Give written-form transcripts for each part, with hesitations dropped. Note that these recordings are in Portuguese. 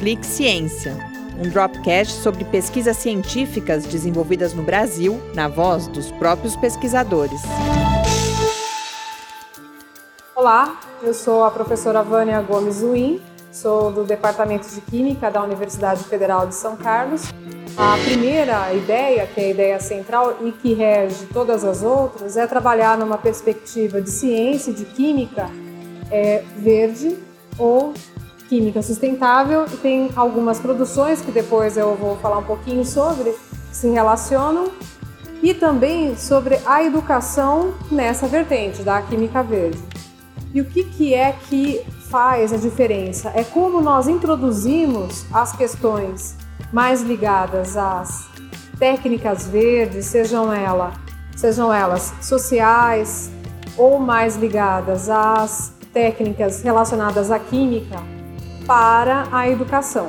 Clique Ciência, um Dropcast sobre pesquisas científicas desenvolvidas no Brasil, na voz dos próprios pesquisadores. Olá, eu sou a professora Vânia Gomes Uim, sou do Departamento de Química da Universidade Federal de São Carlos. A primeira ideia, que é a ideia central e que rege todas as outras, é trabalhar numa perspectiva de ciência e de química verde ou química sustentável, e tem algumas produções que depois eu vou falar um pouquinho sobre, que se relacionam, e também sobre a educação nessa vertente da química verde. E o que é que faz a diferença? É como nós introduzimos as questões mais ligadas às técnicas verdes, sejam elas sociais ou mais ligadas às técnicas relacionadas à química, para a educação.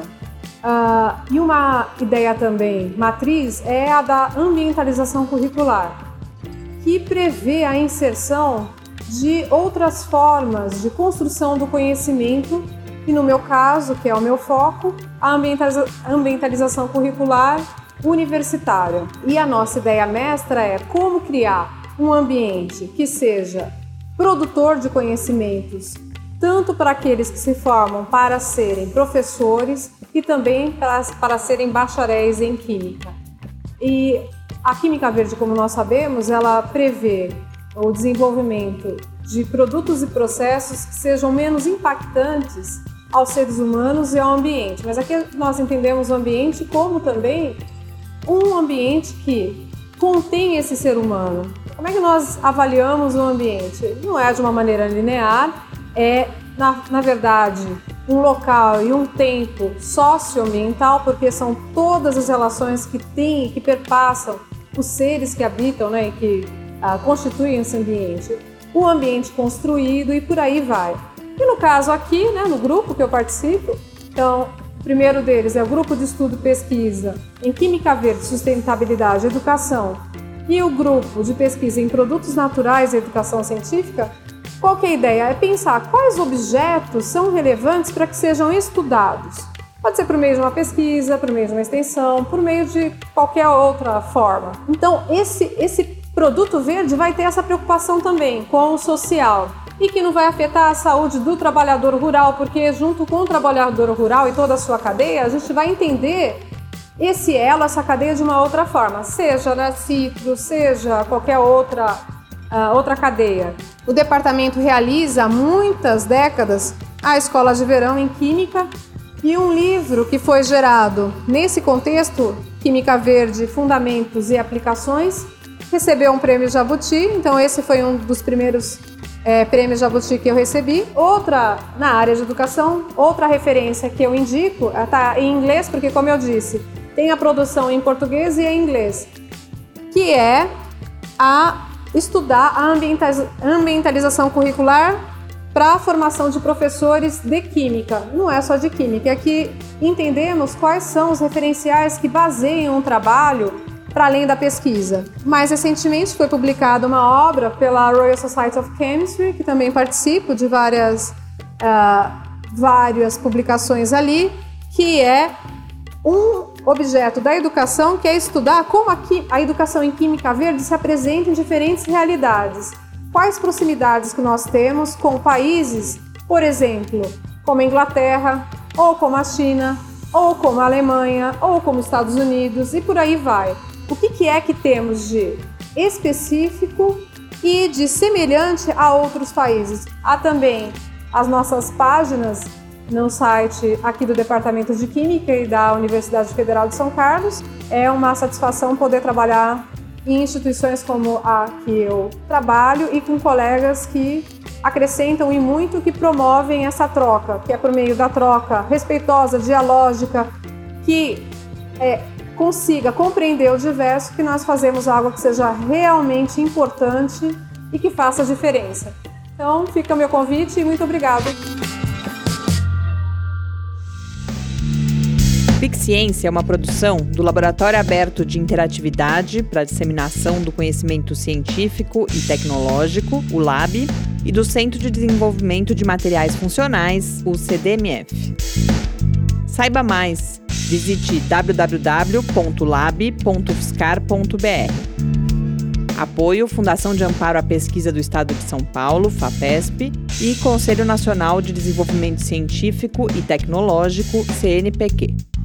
E uma ideia também matriz é a da ambientalização curricular, que prevê a inserção de outras formas de construção do conhecimento, e no meu caso, que é o meu foco, a ambientalização curricular universitária. E a nossa ideia mestra é como criar um ambiente que seja produtor de conhecimentos, tanto para aqueles que se formam para serem professores e também para serem bacharéis em química. E a química verde, como nós sabemos, ela prevê o desenvolvimento de produtos e processos que sejam menos impactantes aos seres humanos e ao ambiente. Mas aqui nós entendemos o ambiente como também um ambiente que contém esse ser humano. Como é que nós avaliamos o ambiente? Não é de uma maneira linear, é, na verdade, um local e um tempo socioambiental, porque são todas as relações que perpassam os seres que habitam, né, e que constituem esse ambiente. O ambiente construído e por aí vai. E no caso aqui, né, no grupo que eu participo, então, o primeiro deles é o Grupo de Estudo e Pesquisa em Química Verde, Sustentabilidade e Educação, e o Grupo de Pesquisa em Produtos Naturais e Educação Científica. Qual que é a ideia? É pensar quais objetos são relevantes para que sejam estudados. Pode ser por meio de uma pesquisa, por meio de uma extensão, por meio de qualquer outra forma. Então, esse produto verde vai ter essa preocupação também com o social e que não vai afetar a saúde do trabalhador rural, porque junto com o trabalhador rural e toda a sua cadeia, a gente vai entender esse elo, essa cadeia de uma outra forma, seja ciclo, seja qualquer outra cadeia. O departamento realiza há muitas décadas a Escola de Verão em Química, e um livro que foi gerado nesse contexto, Química Verde, Fundamentos e Aplicações, recebeu um prêmio Jabuti. Então esse foi um dos primeiros prêmios Jabuti que eu recebi. Outra na área de educação, outra referência que eu indico, está em inglês, porque como eu disse, tem a produção em português e em inglês, que é estudar a ambientalização curricular para a formação de professores de química. Não é só de química, é que entendemos quais são os referenciais que baseiam o trabalho para além da pesquisa. Mais recentemente foi publicada uma obra pela Royal Society of Chemistry, que também participo de várias publicações ali, que é um objeto da educação, que é estudar como a educação em química verde se apresenta em diferentes realidades. Quais proximidades que nós temos com países, por exemplo, como a Inglaterra, ou como a China, ou como a Alemanha, ou como os Estados Unidos, e por aí vai. O que é que temos de específico e de semelhante a outros países? Há também as nossas páginas no site aqui do Departamento de Química e da Universidade Federal de São Carlos. É uma satisfação poder trabalhar em instituições como a que eu trabalho e com colegas que acrescentam e muito, que promovem essa troca, que é por meio da troca respeitosa, dialógica, que consiga compreender o diverso, que nós fazemos algo que seja realmente importante e que faça diferença. Então, fica o meu convite e muito obrigada. Clique Ciência é uma produção do Laboratório Aberto de Interatividade para a Disseminação do Conhecimento Científico e Tecnológico, o LAB, e do Centro de Desenvolvimento de Materiais Funcionais, o CDMF. Saiba mais. Visite www.lab.ufscar.br. Apoio Fundação de Amparo à Pesquisa do Estado de São Paulo, FAPESP, e Conselho Nacional de Desenvolvimento Científico e Tecnológico, CNPq.